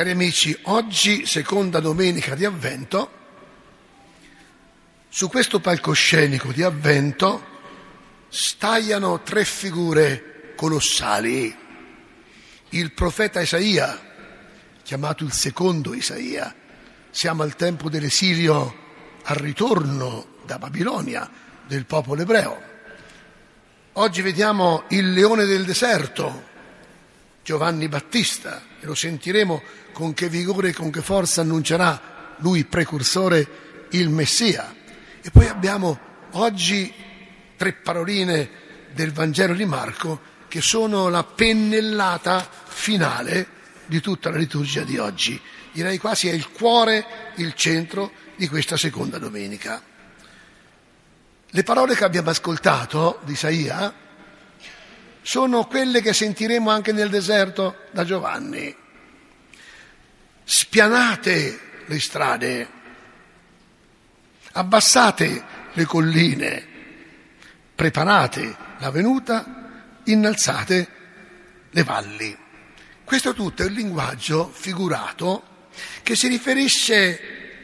Cari amici, oggi, seconda domenica di Avvento, su questo palcoscenico di Avvento stagliano tre figure colossali. Il profeta Isaia, chiamato il secondo Isaia, siamo al tempo dell'esilio, al ritorno da Babilonia del popolo ebreo. Oggi vediamo il leone del deserto, Giovanni Battista, e lo sentiremo con che vigore e con che forza annuncerà lui, precursore, il Messia. E poi abbiamo oggi tre paroline del Vangelo di Marco che sono la pennellata finale di tutta la liturgia di oggi. Direi quasi è il cuore, il centro di questa seconda domenica. Le parole che abbiamo ascoltato di Isaia sono quelle che sentiremo anche nel deserto da Giovanni. Spianate le strade, abbassate le colline, preparate la venuta, innalzate le valli. Questo tutto è un linguaggio figurato che si riferisce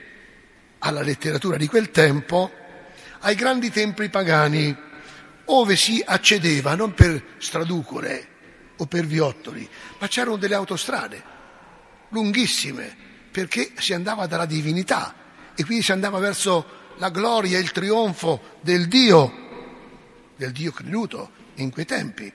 alla letteratura di quel tempo, ai grandi templi pagani, ove si accedeva non per straducole o per viottoli, ma c'erano delle autostrade lunghissime, perché si andava dalla divinità e quindi si andava verso la gloria e il trionfo del Dio creduto in quei tempi.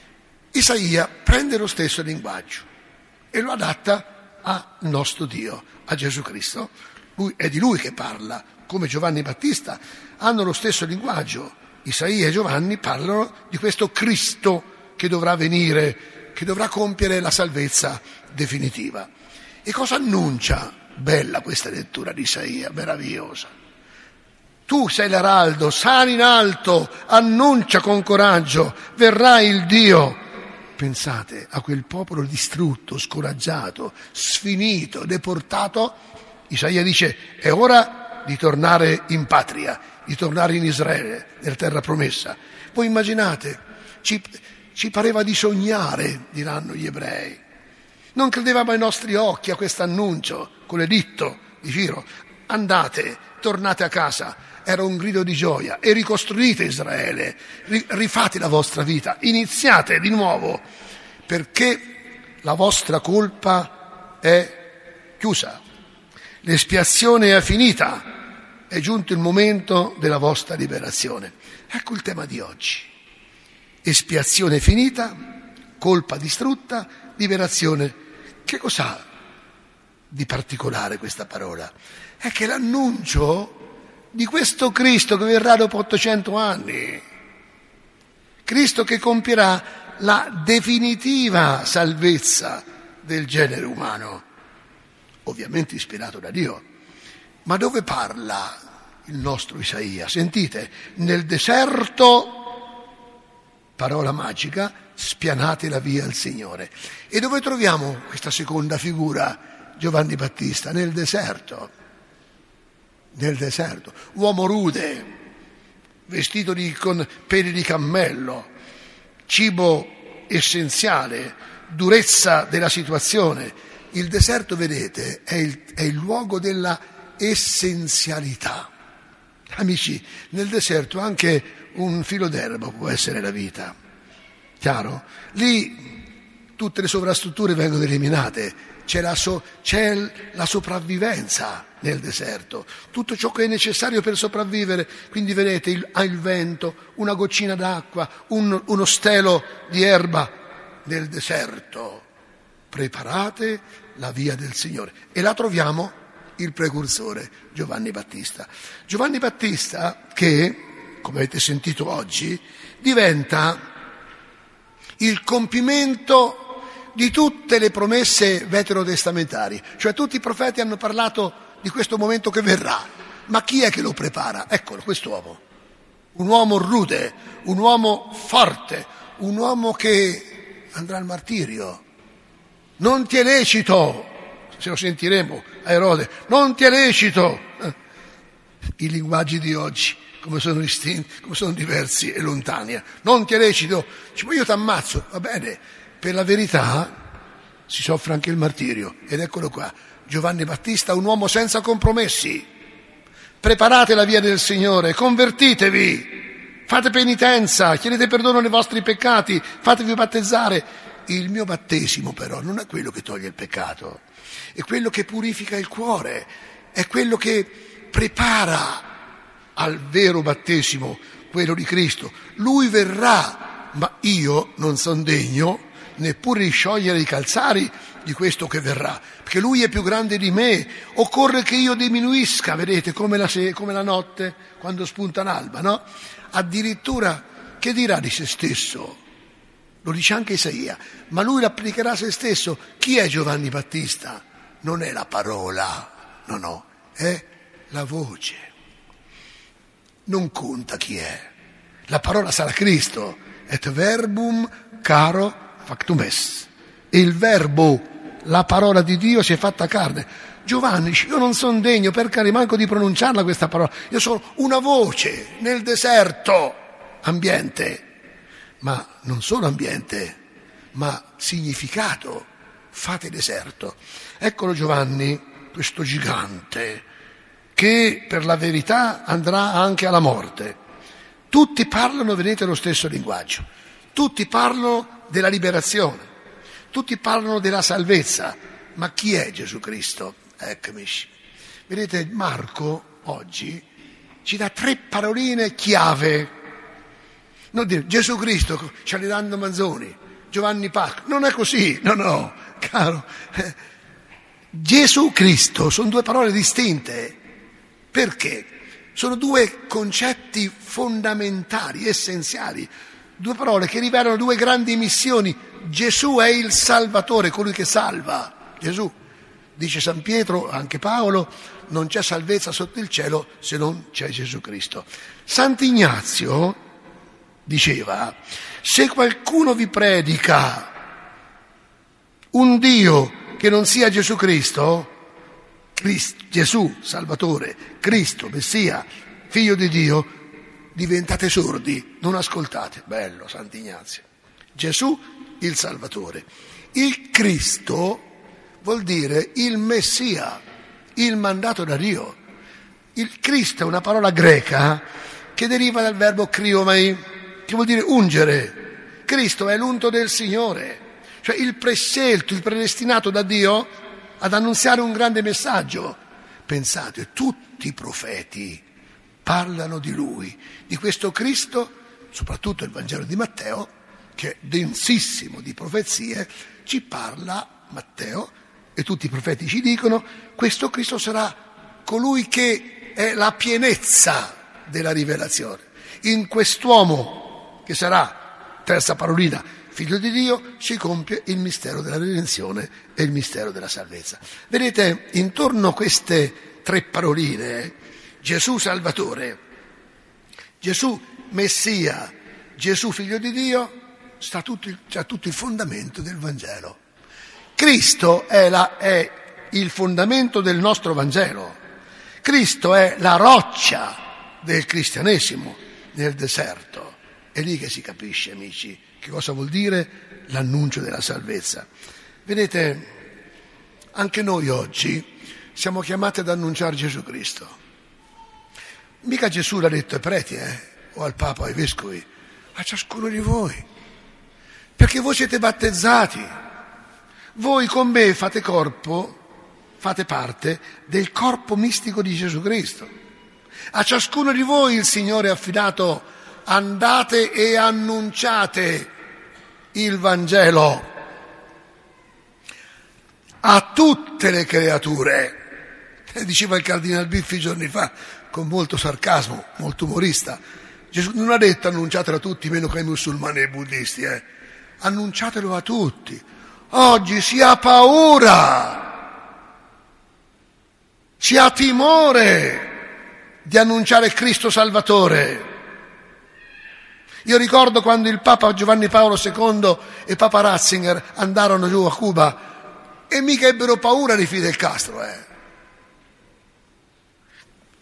Isaia prende lo stesso linguaggio e lo adatta al nostro Dio, a Gesù Cristo. È di lui che parla, come Giovanni Battista, hanno lo stesso linguaggio. Isaia e Giovanni parlano di questo Cristo che dovrà venire, che dovrà compiere la salvezza definitiva. E cosa annuncia? Bella questa lettura di Isaia, meravigliosa. Tu sei l'araldo, sali in alto, annuncia con coraggio, verrà il Dio. Pensate a quel popolo distrutto, scoraggiato, sfinito, deportato. Isaia dice: è ora di tornare in patria, di tornare in Israele, nella terra promessa. Voi immaginate, ci pareva di sognare, diranno gli ebrei. Non credevamo ai nostri occhi a questo annuncio, con l'editto di Ciro. Andate, tornate a casa. Era un grido di gioia. E ricostruite Israele, rifate la vostra vita, iniziate di nuovo, perché la vostra colpa è chiusa. L'espiazione è finita, è giunto il momento della vostra liberazione. Ecco il tema di oggi. Espiazione finita, colpa distrutta, liberazione. Che cos'ha di particolare questa parola? È che l'annuncio di questo Cristo che verrà dopo 800 anni, Cristo che compierà la definitiva salvezza del genere umano, ovviamente ispirato da Dio. Ma dove parla il nostro Isaia? Sentite, nel deserto, parola magica, spianate la via al Signore. E dove troviamo questa seconda figura, Giovanni Battista? Nel deserto. Nel deserto. Uomo rude, vestito con peli di cammello, cibo essenziale, durezza della situazione. Il deserto, vedete, è il luogo della essenzialità. Amici, nel deserto anche un filo d'erba può essere la vita. Chiaro? Lì tutte le sovrastrutture vengono eliminate, c'è la sopravvivenza nel deserto, tutto ciò che è necessario per sopravvivere. Quindi vedete, ha il vento, una goccina d'acqua, uno stelo di erba nel deserto. Preparate la via del Signore. E là troviamo il precursore, Giovanni Battista. Giovanni Battista che, come avete sentito oggi, diventa il compimento di tutte le promesse veterotestamentari. Cioè tutti i profeti hanno parlato di questo momento che verrà. Ma chi è che lo prepara? Eccolo, quest'uomo. Un uomo rude, un uomo forte, un uomo che andrà al martirio. Non ti è lecito, se lo sentiremo a Erode, non ti è lecito. I linguaggi di oggi, come sono distinti, come sono diversi e lontani. Non ti è lecito, io ti ammazzo, va bene, per la verità si soffre anche il martirio. Ed eccolo qua, Giovanni Battista, un uomo senza compromessi. Preparate la via del Signore, convertitevi, fate penitenza, chiedete perdono dei vostri peccati, fatevi battezzare. Il mio battesimo però non è quello che toglie il peccato, è quello che purifica il cuore, è quello che prepara al vero battesimo, quello di Cristo. Lui verrà, ma io non sono degno neppure di sciogliere i calzari di questo che verrà, perché lui è più grande di me. Occorre che io diminuisca, vedete, come la notte quando spunta l'alba, no? Addirittura che dirà di se stesso? Lo dice anche Isaia, ma lui l'applicherà a se stesso. Chi è Giovanni Battista? Non è la parola, no, è la voce. Non conta chi è. La parola sarà Cristo. Et verbum caro factum est. Il verbo, la parola di Dio si è fatta carne. Giovanni dice, io non sono degno, per carità, manco di pronunciarla questa parola. Io sono una voce nel deserto, ambiente. Ma non solo ambiente, ma significato. Fate deserto. Eccolo Giovanni, questo gigante, che per la verità andrà anche alla morte. Tutti parlano, vedete, lo stesso linguaggio. Tutti parlano della liberazione. Tutti parlano della salvezza. Ma chi è Gesù Cristo? Eccomi. Vedete, Marco oggi ci dà 3 paroline chiave. Non dire Gesù Cristo, ce le danno Manzoni, Giovanni Pasqua. Non è così, no, caro. Gesù Cristo sono 2 parole distinte. Perché? Sono 2 concetti fondamentali, essenziali. 2 parole che rivelano 2 grandi missioni. Gesù è il Salvatore, colui che salva. Gesù, dice San Pietro, anche Paolo, non c'è salvezza sotto il cielo se non c'è Gesù Cristo. Sant'Ignazio diceva, se qualcuno vi predica un Dio che non sia Gesù Cristo, Gesù, Salvatore, Cristo, Messia, Figlio di Dio, diventate sordi, non ascoltate. Bello, Sant'Ignazio. Gesù, il Salvatore. Il Cristo vuol dire il Messia, il mandato da Dio. Il Cristo è una parola greca che deriva dal verbo kriomai, che vuol dire ungere. Cristo è l'unto del Signore, cioè il prescelto, il predestinato da Dio ad annunziare un grande messaggio. Pensate, tutti i profeti parlano di Lui, di questo Cristo, soprattutto il Vangelo di Matteo, che è densissimo di profezie, ci parla Matteo e tutti i profeti ci dicono, questo Cristo sarà colui che è la pienezza della rivelazione. In quest'uomo che sarà, terza parolina, Figlio di Dio, si compie il mistero della redenzione e il mistero della salvezza. Vedete, intorno a queste 3 paroline, Gesù Salvatore, Gesù Messia, Gesù Figlio di Dio, c'è tutto il fondamento del Vangelo. Cristo è il fondamento del nostro Vangelo. Cristo è la roccia del cristianesimo nel deserto. È lì che si capisce, amici, che cosa vuol dire l'annuncio della salvezza. Vedete, anche noi oggi siamo chiamati ad annunciare Gesù Cristo. Mica Gesù l'ha detto ai preti, o al Papa, ai vescovi, a ciascuno di voi. Perché voi siete battezzati. Voi con me fate parte del corpo mistico di Gesù Cristo. A ciascuno di voi il Signore ha affidato: andate e annunciate il Vangelo a tutte le creature. Diceva il Cardinal Biffi giorni fa, con molto sarcasmo, molto umorista. Gesù non ha detto annunciatelo a tutti, meno che ai musulmani e ai buddisti. Annunciatelo a tutti. Oggi si ha paura, si ha timore di annunciare Cristo Salvatore. Io ricordo quando il Papa Giovanni Paolo II e Papa Ratzinger andarono giù a Cuba e mica ebbero paura di Fidel Castro.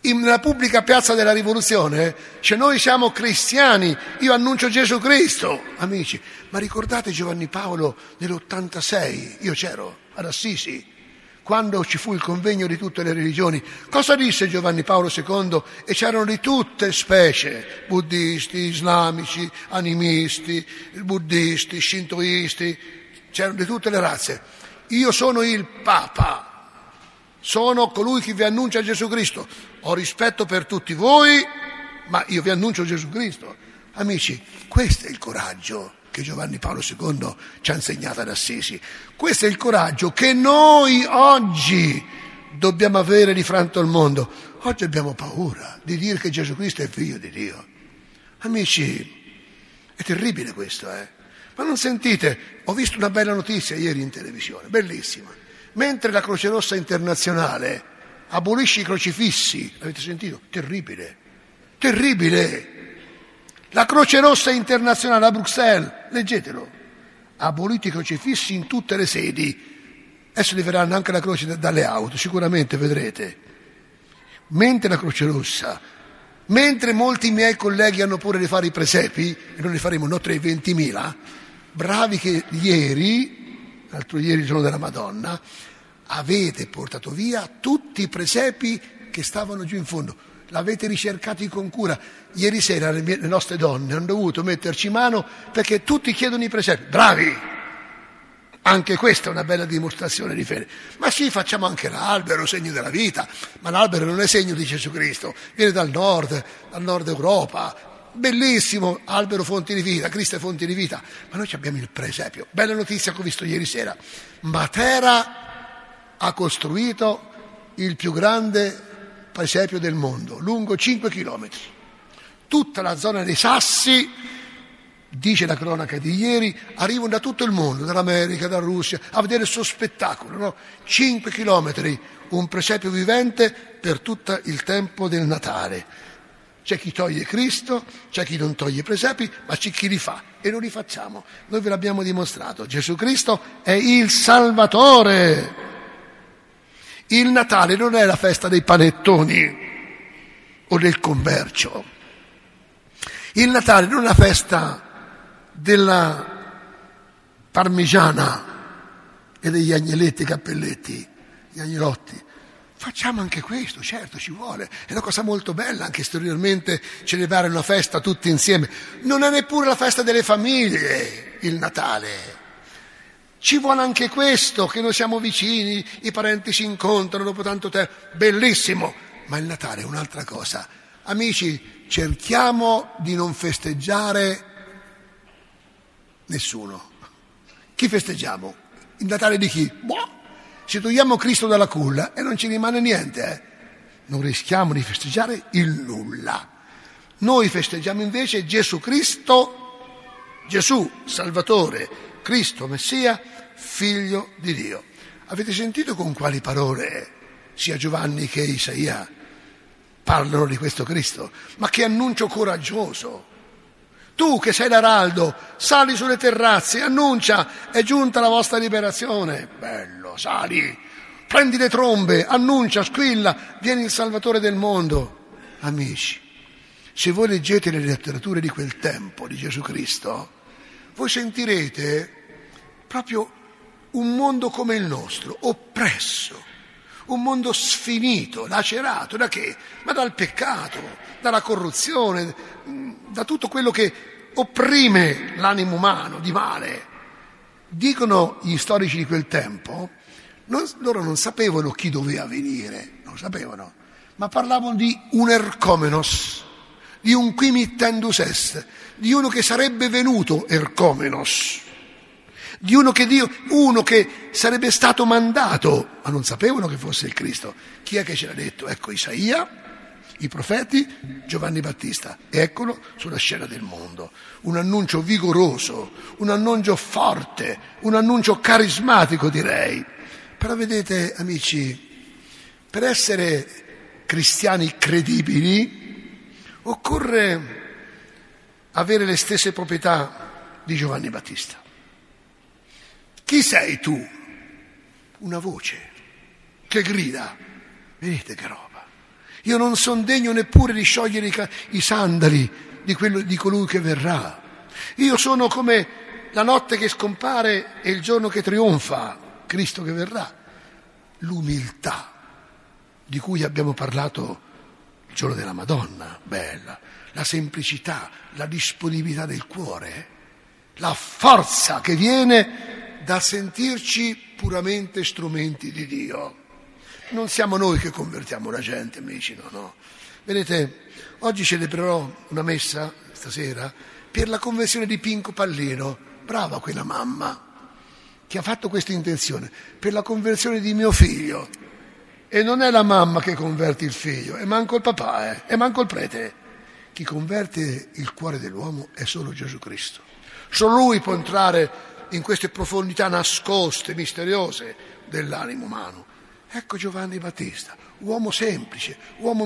nella pubblica piazza della rivoluzione, cioè noi siamo cristiani, io annuncio Gesù Cristo, amici. Ma ricordate Giovanni Paolo nell'86, io c'ero ad Assisi, quando ci fu il convegno di tutte le religioni. Cosa disse Giovanni Paolo II? E c'erano di tutte specie, buddisti, islamici, animisti, buddisti, shintoisti, c'erano di tutte le razze. Io sono il Papa, sono colui che vi annuncia Gesù Cristo. Ho rispetto per tutti voi, ma io vi annuncio Gesù Cristo. Amici, questo è il coraggio che Giovanni Paolo II ci ha insegnato ad Assisi. Questo è il coraggio che noi oggi dobbiamo avere di fronte al mondo. Oggi abbiamo paura di dire che Gesù Cristo è figlio di Dio. Amici, è terribile questo, Ma non sentite, ho visto una bella notizia ieri in televisione, bellissima. Mentre la Croce Rossa Internazionale abolisce i crocifissi, avete sentito? Terribile, terribile. La Croce Rossa Internazionale a Bruxelles, leggetelo, ha abolito i crocifissi in tutte le sedi. Adesso leveranno anche la croce dalle auto, sicuramente vedrete. Mentre la Croce Rossa, mentre molti miei colleghi hanno paura di fare i presepi, e noi ne faremo non tra i 20.000, bravi che ieri, l'altro ieri il giorno della Madonna, avete portato via tutti i presepi che stavano giù in fondo. L'avete ricercati con cura. Ieri sera le nostre donne hanno dovuto metterci mano perché tutti chiedono i presepi. Bravi! Anche questa è una bella dimostrazione di fede. Ma sì, facciamo anche l'albero, segno della vita, ma l'albero non è segno di Gesù Cristo, viene dal nord Europa. Bellissimo, albero fonte di vita, Cristo è fonte di vita. Ma noi abbiamo il presepio. Bella notizia che ho visto ieri sera. Matera ha costruito il più grande presepio del mondo, lungo 5 chilometri. Tutta la zona dei Sassi, dice la cronaca di ieri, arrivano da tutto il mondo, dall'America, dalla Russia, a vedere il suo spettacolo, no? 5 chilometri, un presepio vivente per tutto il tempo del Natale. C'è chi toglie Cristo, c'è chi non toglie i presepi, ma c'è chi li fa e lo rifacciamo. Noi ve l'abbiamo dimostrato, Gesù Cristo è il Salvatore. Il Natale non è la festa dei panettoni o del commercio. Il Natale non è la festa della parmigiana e degli agnelletti, cappelletti, gli agnelotti. Facciamo anche questo, certo, ci vuole. È una cosa molto bella anche esteriormente celebrare una festa tutti insieme. Non è neppure la festa delle famiglie, il Natale. Ci vuole anche questo, che noi siamo vicini, i parenti si incontrano dopo tanto tempo, bellissimo, ma il Natale è un'altra cosa. Amici, cerchiamo di non festeggiare nessuno. Chi festeggiamo? Il Natale di chi? Boh, se togliamo Cristo dalla culla e non ci rimane niente, Non rischiamo di festeggiare il nulla. Noi festeggiamo invece Gesù Cristo, Gesù Salvatore, Cristo Messia, Figlio di Dio. Avete sentito con quali parole sia Giovanni che Isaia parlano di questo Cristo? Ma che annuncio coraggioso! Tu che sei l'araldo, sali sulle terrazze, annuncia, è giunta la vostra liberazione. Bello, sali, prendi le trombe, annuncia, squilla, vieni il Salvatore del mondo. Amici, se voi leggete le letterature di quel tempo di Gesù Cristo, voi sentirete proprio un mondo come il nostro, oppresso, un mondo sfinito, lacerato, da che? Ma dal peccato, dalla corruzione, da tutto quello che opprime l'animo umano di male. Dicono gli storici di quel tempo, loro non sapevano chi doveva venire, non sapevano, ma parlavano di un ercomenos, di un qui mittendus est, di uno che sarebbe venuto ercomenos, di uno che sarebbe stato mandato, ma non sapevano che fosse il Cristo. Chi è che ce l'ha detto? Ecco Isaia, i profeti, Giovanni Battista, eccolo sulla scena del mondo. Un annuncio vigoroso, un annuncio forte, un annuncio carismatico, direi. Però vedete, amici, per essere cristiani credibili occorre avere le stesse proprietà di Giovanni Battista. Chi sei tu? Una voce che grida. Vedete che roba. Io non son degno neppure di sciogliere i sandali di colui che verrà. Io sono come la notte che scompare e il giorno che trionfa, Cristo che verrà. L'umiltà di cui abbiamo parlato il giorno della Madonna, bella, la semplicità, la disponibilità del cuore, la forza che viene da sentirci puramente strumenti di Dio. Non siamo noi che convertiamo la gente, amici, no. Vedete, oggi celebrerò una messa, stasera, per la conversione di Pinco Pallino. Brava quella mamma che ha fatto questa intenzione, per la conversione di mio figlio. E non è la mamma che converte il figlio, e manco il papà, e manco il prete. Chi converte il cuore dell'uomo è solo Gesù Cristo. Solo Lui può entrare in queste profondità nascoste, misteriose dell'animo umano. Ecco Giovanni Battista, uomo semplice, uomo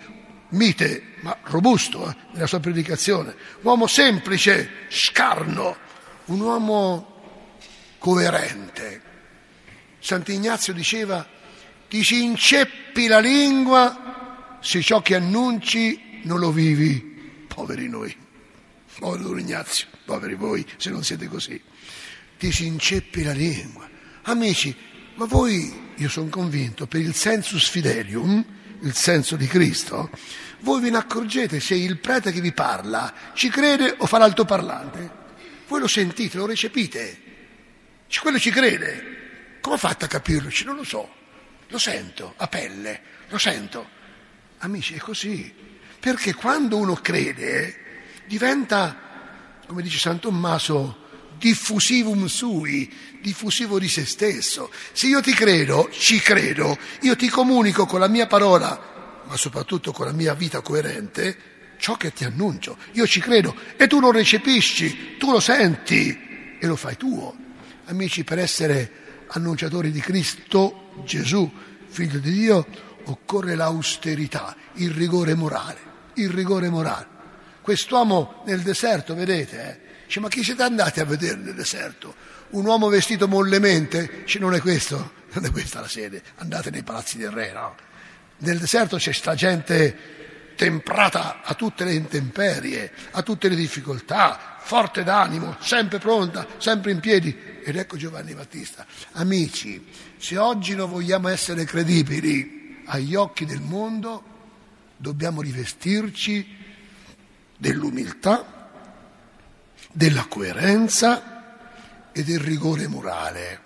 mite, ma robusto nella sua predicazione, uomo semplice, scarno, un uomo coerente. Sant'Ignazio diceva: ti si inceppi la lingua se ciò che annunci non lo vivi. Poveri noi, povero Ignazio, poveri voi se non siete così. Ti si inceppi la lingua. Amici, ma voi, io sono convinto, per il sensus fidelium, il senso di Cristo, voi ve ne accorgete se il prete che vi parla ci crede o fa l'altoparlante. Voi lo sentite, lo recepite. Quello ci crede. Come fate a capirlo? Non lo so. Lo sento a pelle, lo sento. Amici, è così. Perché quando uno crede diventa, come dice San Tommaso, diffusivum sui, diffusivo di se stesso. Se io ti credo, ci credo, io ti comunico con la mia parola, ma soprattutto con la mia vita coerente, ciò che ti annuncio. Io ci credo e tu lo recepisci, tu lo senti e lo fai tuo. Amici, per essere annunciatori di Cristo Gesù, figlio di Dio, occorre l'austerità, il rigore morale, il rigore morale. Quest'uomo nel deserto, vedete, dice: ma chi siete andati a vedere nel deserto? Un uomo vestito mollemente? Dice: non è questo, non è questa la sede, andate nei palazzi del re, no? Nel deserto c'è sta gente temprata a tutte le intemperie, a tutte le difficoltà, forte d'animo, sempre pronta, sempre in piedi. Ed ecco Giovanni Battista. Amici, se oggi non vogliamo essere credibili agli occhi del mondo, dobbiamo rivestirci dell'umiltà, della coerenza e del rigore morale.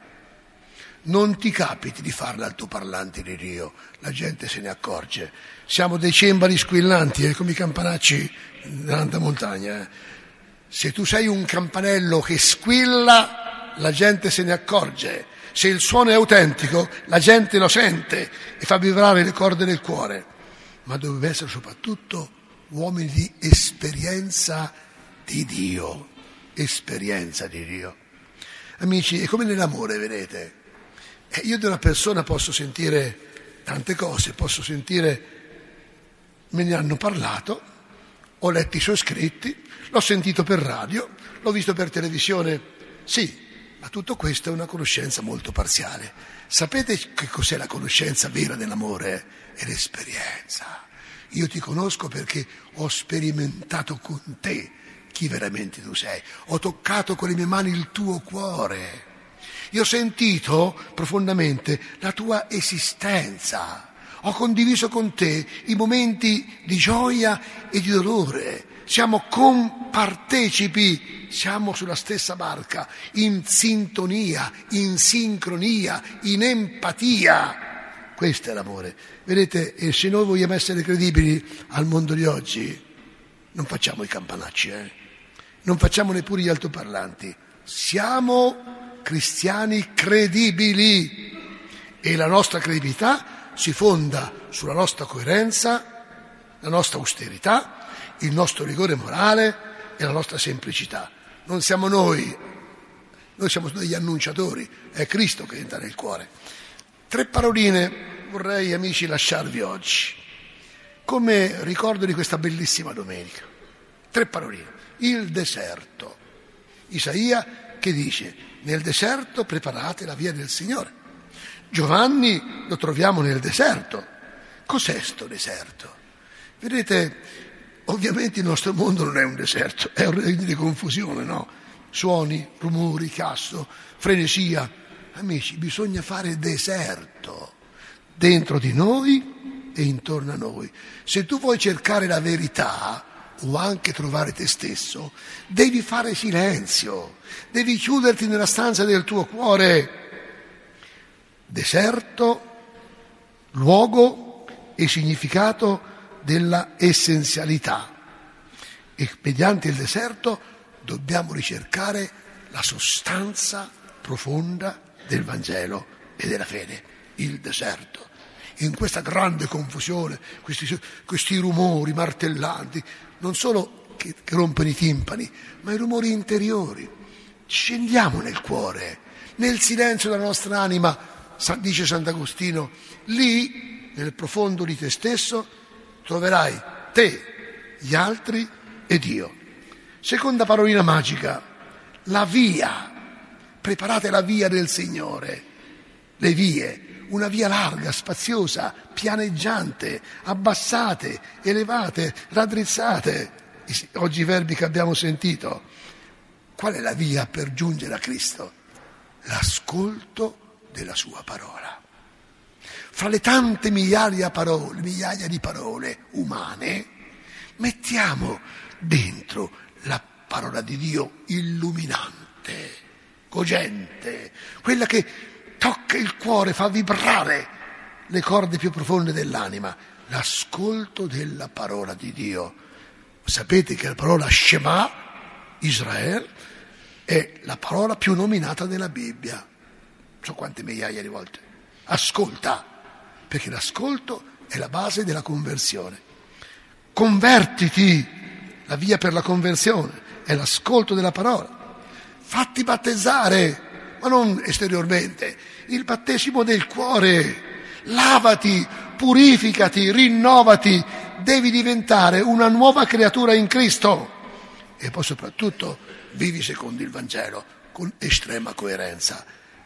Non ti capiti di fare l'altoparlante di Dio, la gente se ne accorge. Siamo dei cembali squillanti, come i campanacci nell'alta montagna. Se tu sei un campanello che squilla, la gente se ne accorge. Se il suono è autentico, la gente lo sente e fa vibrare le corde del cuore. Ma doveva essere soprattutto uomini di esperienza di Dio. Esperienza di Dio. Amici, è come nell'amore, vedete. Io di una persona posso sentire tante cose, posso sentire, me ne hanno parlato, ho letto i suoi scritti, l'ho sentito per radio, l'ho visto per televisione, sì, ma tutto questo è una conoscenza molto parziale. Sapete che cos'è la conoscenza vera dell'amore? È l'esperienza. Io ti conosco perché ho sperimentato con te chi veramente tu sei, ho toccato con le mie mani il tuo cuore. Io ho sentito profondamente la tua esistenza, ho condiviso con te i momenti di gioia e di dolore, siamo compartecipi, siamo sulla stessa barca, in sintonia, in sincronia, in empatia. Questo è l'amore. Vedete, e se noi vogliamo essere credibili al mondo di oggi, non facciamo i campanacci, non facciamo neppure gli altoparlanti, siamo cristiani credibili e la nostra credibilità si fonda sulla nostra coerenza, la nostra austerità, il nostro rigore morale e la nostra semplicità. Non siamo noi siamo degli annunciatori, è Cristo che entra nel cuore. 3 paroline vorrei, amici, lasciarvi oggi come ricordo di questa bellissima domenica. 3 paroline. Il deserto. Isaia che dice: nel deserto preparate la via del Signore. Giovanni lo troviamo nel deserto, Cos'è sto deserto? Vedete, ovviamente il nostro mondo non è un deserto, è un regno di confusione, no? Suoni, rumori, casso, frenesia. Amici, bisogna fare deserto dentro di noi e intorno a noi. Se tu vuoi cercare la verità o anche trovare te stesso, devi fare silenzio, devi chiuderti nella stanza del tuo cuore. Deserto, luogo e significato della essenzialità. E mediante il deserto dobbiamo ricercare la sostanza profonda del Vangelo e della fede, il deserto. In questa grande confusione, questi rumori martellanti, non solo che rompono i timpani, ma i rumori interiori. Scendiamo nel cuore, nel silenzio della nostra anima, dice Sant'Agostino, lì, nel profondo di te stesso, troverai te, gli altri e Dio. Seconda parolina magica, la via. Preparate la via del Signore, le vie, una via larga, spaziosa, pianeggiante, abbassate, elevate, raddrizzate. Oggi i verbi che abbiamo sentito. Qual è la via per giungere a Cristo? L'ascolto della sua parola. Fra le tante migliaia di parole umane, mettiamo dentro la parola di Dio illuminante, cogente, quella che tocca il cuore, fa vibrare le corde più profonde dell'anima, l'ascolto della parola di Dio. Sapete che la parola Shema, Israele, è la parola più nominata nella Bibbia. Non so quante migliaia di volte. Ascolta, perché l'ascolto è la base della conversione. Convertiti, la via per la conversione è l'ascolto della parola. Fatti battezzare, ma non esteriormente, il battesimo del cuore. Lavati, purificati, rinnovati, devi diventare una nuova creatura in Cristo. E poi soprattutto vivi secondo il Vangelo con estrema coerenza,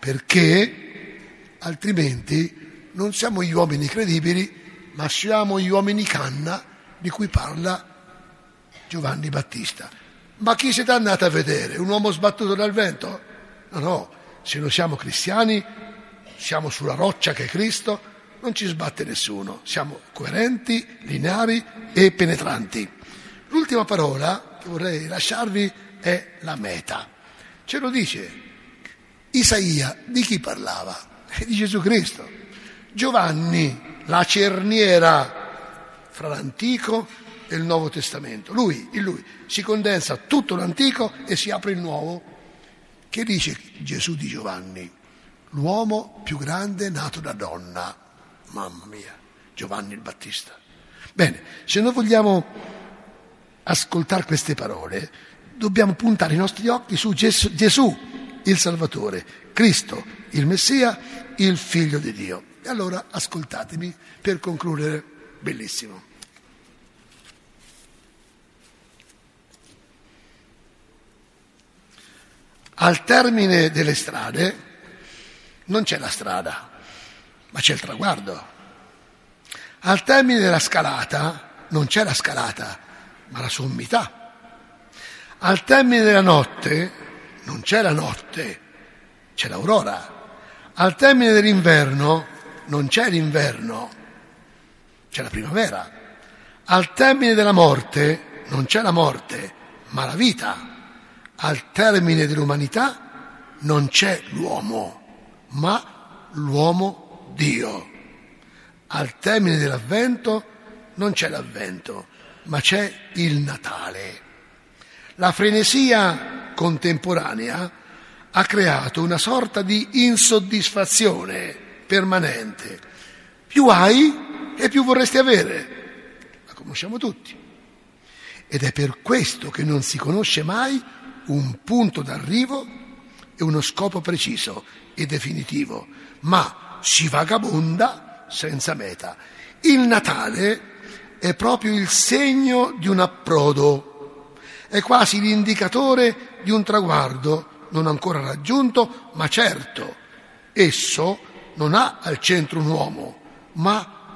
perché altrimenti non siamo gli uomini credibili, ma siamo gli uomini canna di cui parla Giovanni Battista. Ma chi siete andati a vedere? Un uomo sbattuto dal vento? No, se noi siamo cristiani, siamo sulla roccia che è Cristo, non ci sbatte nessuno, siamo coerenti, lineari e penetranti. L'ultima parola che vorrei lasciarvi è la meta. Ce lo dice Isaia, di chi parlava? Di Gesù Cristo. Giovanni, la cerniera fra l'Antico e il Nuovo Testamento. In lui si condensa tutto l'Antico e si apre il Nuovo. Che dice Gesù di Giovanni? L'uomo più grande nato da donna. Mamma mia, Giovanni il Battista. Bene, se noi vogliamo ascoltare queste parole, dobbiamo puntare i nostri occhi su Gesù, il Salvatore, Cristo, il Messia, il Figlio di Dio. E allora ascoltatemi per concludere. Bellissimo. Al termine delle strade non c'è la strada, ma c'è il traguardo. Al termine della scalata non c'è la scalata, ma la sommità. Al termine della notte non c'è la notte, c'è l'aurora. Al termine dell'inverno non c'è l'inverno, c'è la primavera. Al termine della morte non c'è la morte, ma la vita. Al termine dell'umanità non c'è l'uomo, ma l'uomo Dio. Al termine dell'avvento non c'è l'avvento, ma c'è il Natale. La frenesia contemporanea ha creato una sorta di insoddisfazione permanente. Più hai e più vorresti avere. La conosciamo tutti. Ed è per questo che non si conosce mai un punto d'arrivo e uno scopo preciso e definitivo, ma si vagabonda senza meta. Il Natale è proprio il segno di un approdo, è quasi l'indicatore di un traguardo non ancora raggiunto, ma certo. Esso non ha al centro un uomo, ma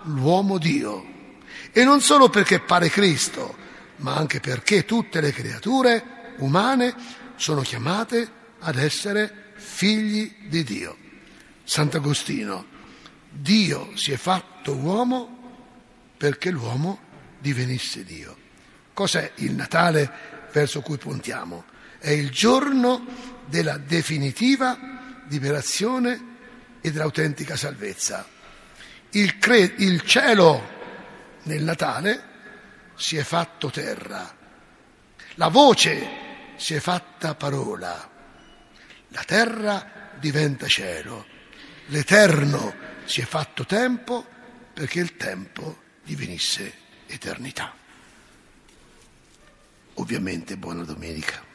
l'uomo Dio. E non solo perché pare Cristo, ma anche perché tutte le creature umane sono chiamate ad essere figli di Dio. Sant'Agostino: Dio si è fatto uomo perché l'uomo divenisse Dio. Cos'è il Natale verso cui puntiamo? È il giorno della definitiva liberazione e dell'autentica salvezza. Il cielo nel Natale si è fatto terra, la voce si è fatta parola, la terra diventa cielo, l'eterno si è fatto tempo perché il tempo divenisse eternità. Ovviamente buona domenica.